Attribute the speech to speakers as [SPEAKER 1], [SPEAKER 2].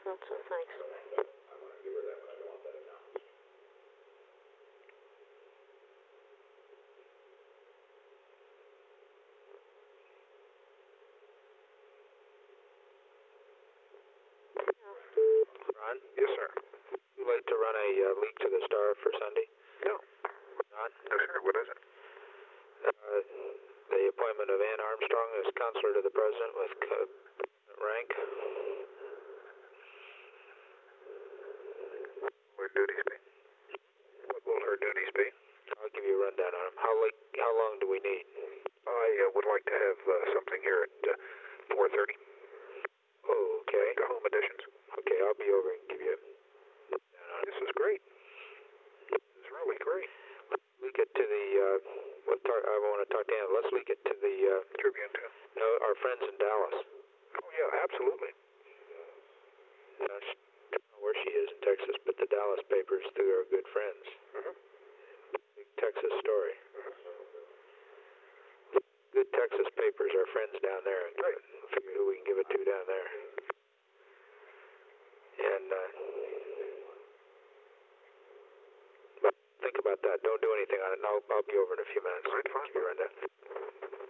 [SPEAKER 1] thought so, thanks.
[SPEAKER 2] Ron? Yes, sir. Would you like to run a leak to the Star for Sunday? No. Ron? No, sir. What is it? The appointment of Ann Armstrong as counselor to the president with rank. What will her duties be? What will her duties be? I'll give you a rundown on them. How long do we need? I would like to have something here at 4:30. Oh, okay. The home editions. Okay, I'll be over and give you a rundown on it. This is great. This is really great. Let's leak it to the, I want to talk to Ann. Let's leak it to the, Tribune too. No, our friends in Dallas. Oh, yeah, absolutely. I don't know where she is in Texas, but the Dallas papers, they're good friends. Mm-hmm. Big Texas story. Mm-hmm. Good Texas papers, our friends down there, and right. Figure who we can give it to down there. And think about that. Don't do anything on it. And I'll be over in a few minutes. All right, fine.